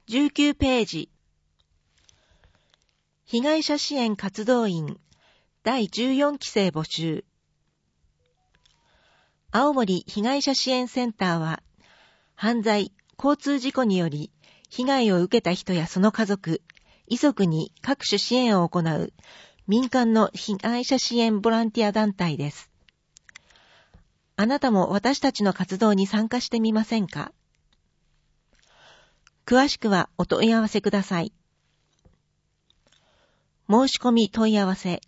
19ページ。被害者支援活動員第14期生募集。青森被害者支援センターは、犯罪、交通事故により被害を受けた人やその家族、遺族に各種支援を行う民間の被害者支援ボランティア団体です。あなたも私たちの活動に参加してみませんか？詳しくはお問い合わせください。申し込み問い合わせ。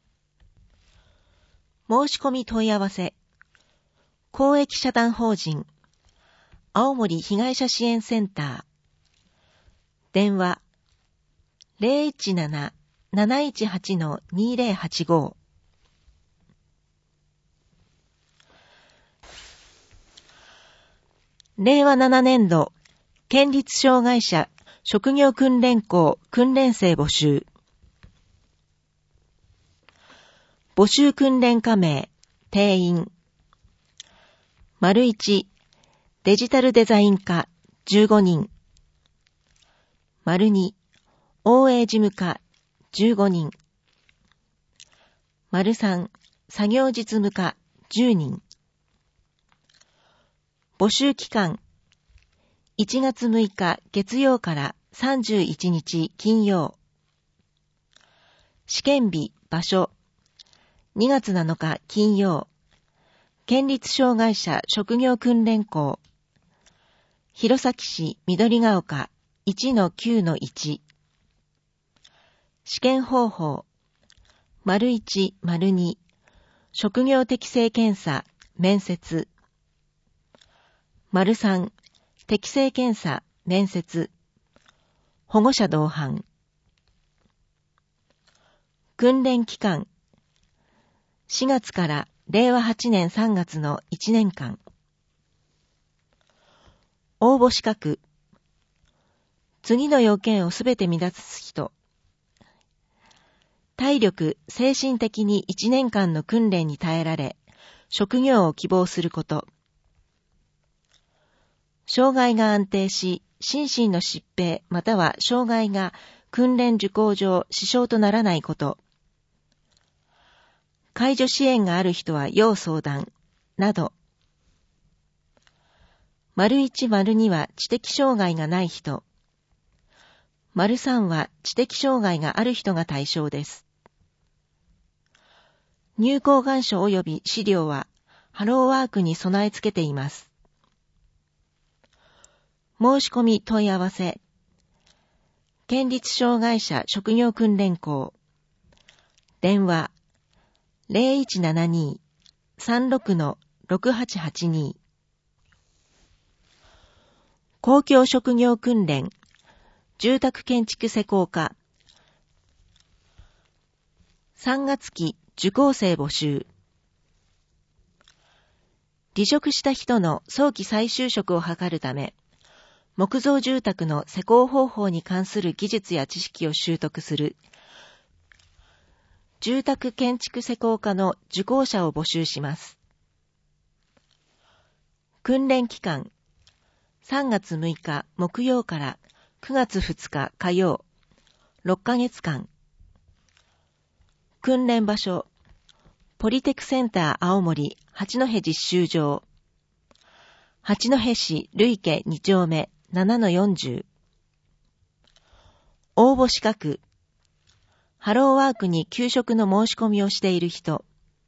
申し込み問い合わせ。公益社団法人青森被害者支援センター。電話 017-718-2085。令和7年度県立障害者職業訓練校訓練生募集。募集訓練加盟定員。1デジタルデザイン科15人。2応援事務課15人。3作業実務課10人。募集期間1月6日月曜から31日金曜。試験日場所2月7日金曜。県立障害者職業訓練校弘前市緑ヶ丘 1-9-1。試験方法 ①② 職業適性検査面接 ③ 適性検査面接保護者同伴。訓練期間4月から令和8年3月の1年間。応募資格次の要件をすべて満たす人。体力、精神的に1年間の訓練に耐えられ、職業を希望すること。障害が安定し、心身の疾病または障害が訓練受講上支障とならないこと。介助支援がある人は要相談、など。1、2は知的障害がない人。3は知的障害がある人が対象です。入校願書及び資料はハローワークに備え付けています。申し込み問い合わせ。県立障害者職業訓練校。電話 0172-36-6882。公共職業訓練住宅建築施工科3月期受講生募集。離職した人の早期再就職を図るため、木造住宅の施工方法に関する技術や知識を習得する住宅建築施工科の受講者を募集します。訓練期間3月6日木曜から9月2日火曜6ヶ月間。訓練場所ポリテクセンター青森八戸実習場八戸市累家2丁目 7-40。 応募資格ハローワークに給食の申し込みをしている人。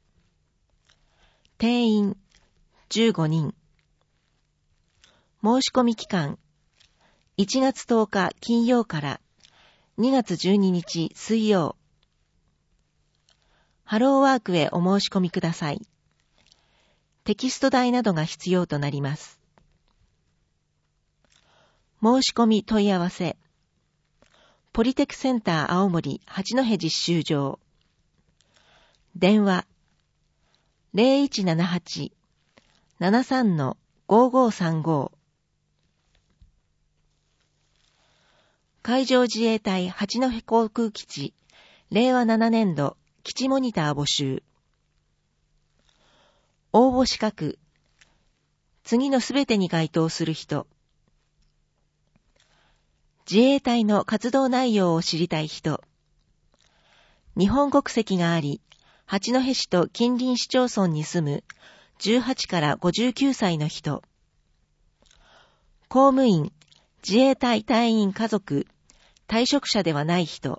定員15人。申し込み期間1月10日金曜から2月12日水曜。ハローワークへお申し込みください。テキスト代などが必要となります。申し込み問い合わせ。ポリテクセンター青森八戸実習場。電話 0178-73-5535。海上自衛隊八戸航空基地令和7年度基地モニター募集。応募資格次のすべてに該当する人。 自衛隊の活動内容を知りたい人、日本国籍があり、八戸市と近隣市町村に住む18から59歳の人、公務員、自衛隊隊員家族、退職者ではない人、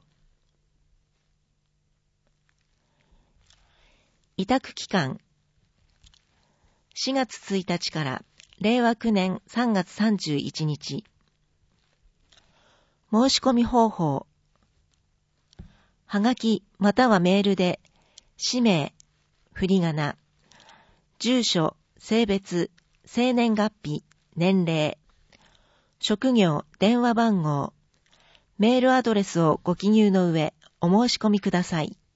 委託期間、4月1日から令和9年3月31日。申し込み方法。はがきまたはメールで、氏名、振り仮名、住所、性別、生年月日、年齢、職業、電話番号、メールアドレスをご記入の上、お申し込みください。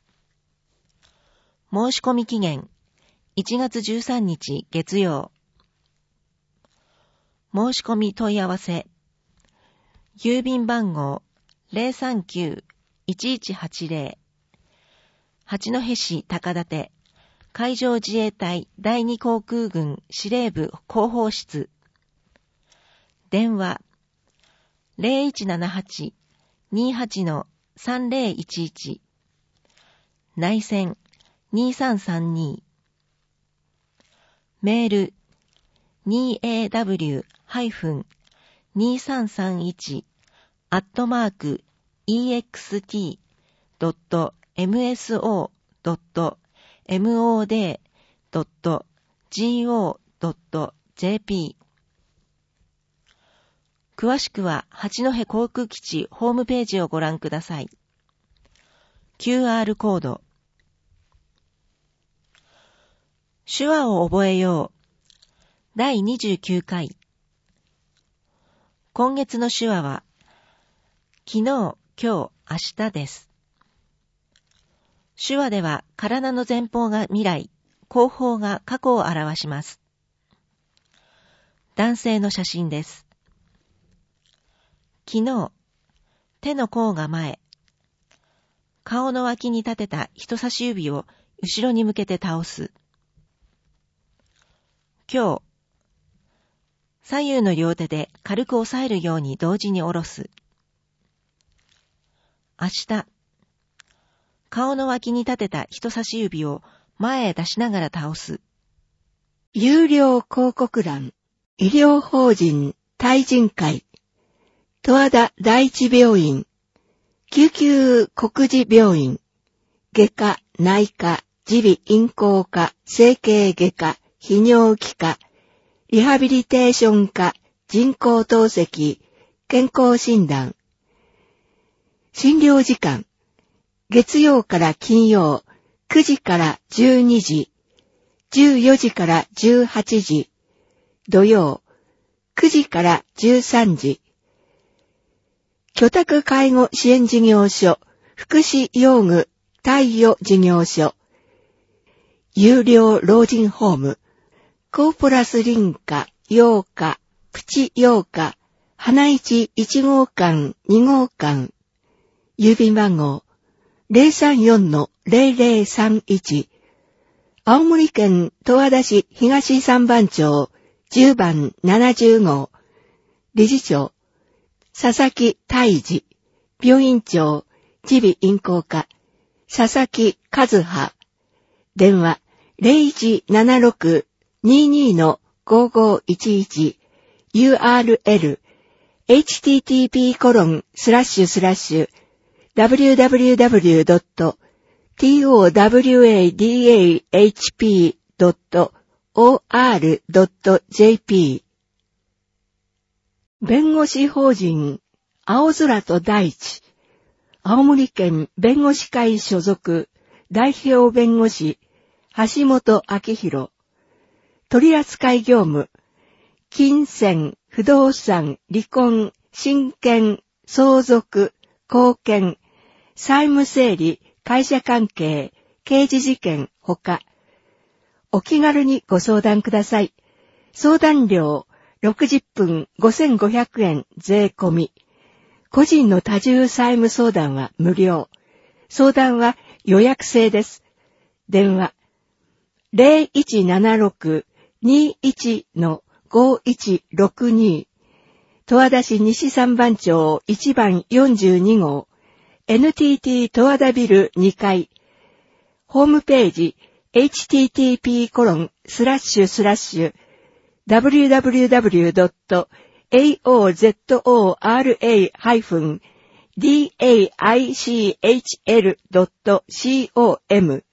申し込み期限、1月13日月曜。申し込み問い合わせ、郵便番号 039-1180 八戸市高立海上自衛隊第2航空軍司令部広報室。電話 0178-28-3011 内線2332。メール 2AWR-next.ext.mod.go.jp。 詳しくは八戸航空基地ホームページをご覧ください。QR コード。手話を覚えよう。第29回。今月の手話は、昨日、今日、明日です。手話では体の前方が未来、後方が過去を表します。男性の写真です。昨日、手の甲が前、顔の脇に立てた人差し指を後ろに向けて倒す。今日、左右の両手で軽く押さえるように同時に下ろす。明日、顔の脇に立てた人差し指を前へ出しながら倒す。 有料広告欄、医療法人対人会、十和田第一病院、救急国事病院、外科、内科、耳鼻咽喉科、整形外科、泌尿器科、リハビリテーション科、人工透析、健康診断。診療時間、月曜から金曜、9時から12時、14時から18時、土曜、9時から13時。居宅介護支援事業所、福祉用具貸与事業所、有料老人ホーム、コーポラス林家、洋家、プチ洋家、花市1号館、2号館、郵便番号 034-0031、青森県十和田市東三番町10番70号、理事長、佐々木大治、病院長、耳鼻咽喉科、佐々木和葉、電話 0176-22-5511 URL http://www.towadahp.or.jp 弁護士法人青空と大地、青森県弁護士会所属代表弁護士橋本明宏、取扱業務、金銭、不動産、離婚、親権、相続、後見、債務整理、会社関係、刑事事件ほか、お気軽にご相談ください。相談料60分5500円税込み。個人の多重債務相談は無料。相談は予約制です。電話 0176-21-5162 十和田市西三番町1番42号、NTT 十和田ビル2階、ホームページ、http://www.aozora-daichl.com